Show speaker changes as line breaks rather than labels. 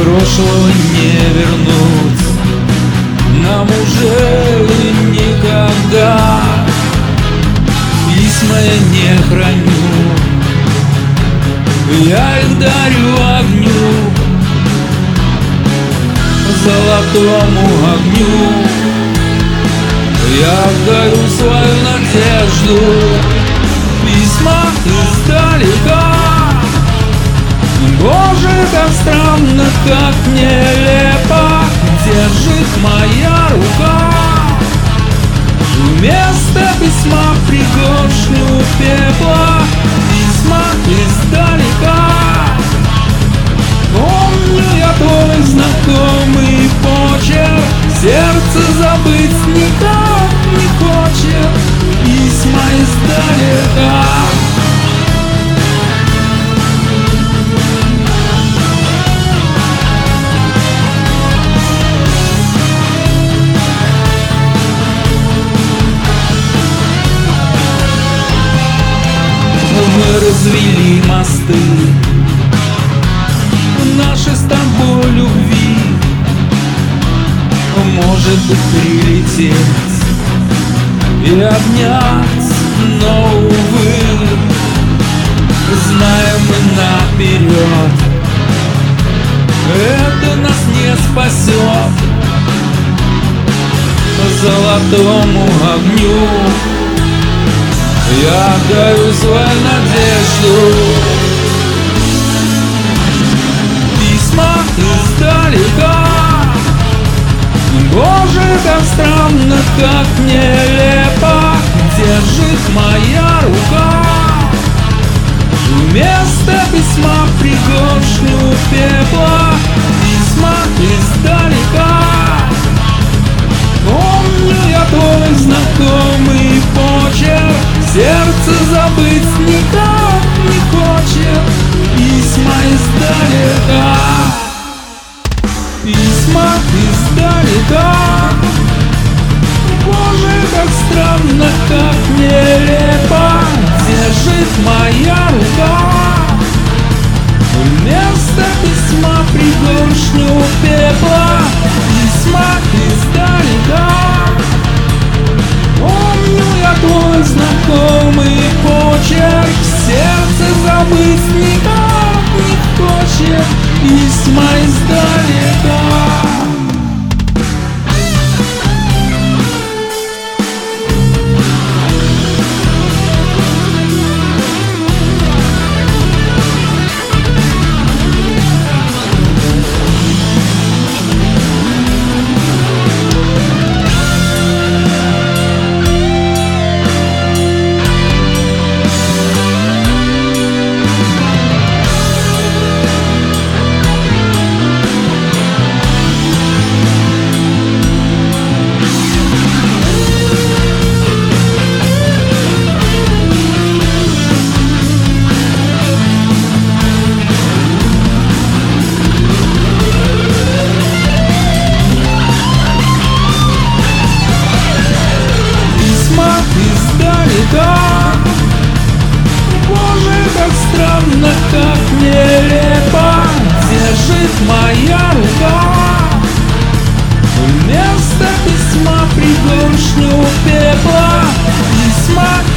прошлого не вернуть нам уже никогда. Письма я не храню, я их дарю огню, золотому огню. Я отдаю свою надежду. Письма издалека. Боже, как странно, как нелепо держит моя рука. Вместо письма пригоршню пепла. Письма издалека. Помню я твой знакомый почерк. Сердце забыть никак не хочет. Письма издалека. Мы развели мосты нашей с тобой любви. Может быть, прилететь и обнять, но, увы, знаем мы наперед, это нас не спасет. Золотому огню я отдаю свою надежду. Письма издалека. Боже, как странно, как нелепо держит моя рука. Вместо письма пригоршню пепла. Письма издалека. Помню я твой знакомый почерк. Сердце забыть никак не хочет. Письма издалека. Письма издалека. Боже, как странно, как нелепо держит моя рука. Вместо письма пригоршню пепла. Письма издалека. Помню я твой знакомый почерк. Сердце забыть никак не хочет. Письма издалека. Боже, как странно, как нелепо держит моя рука. Вместо письма пригоршню пепла. Письма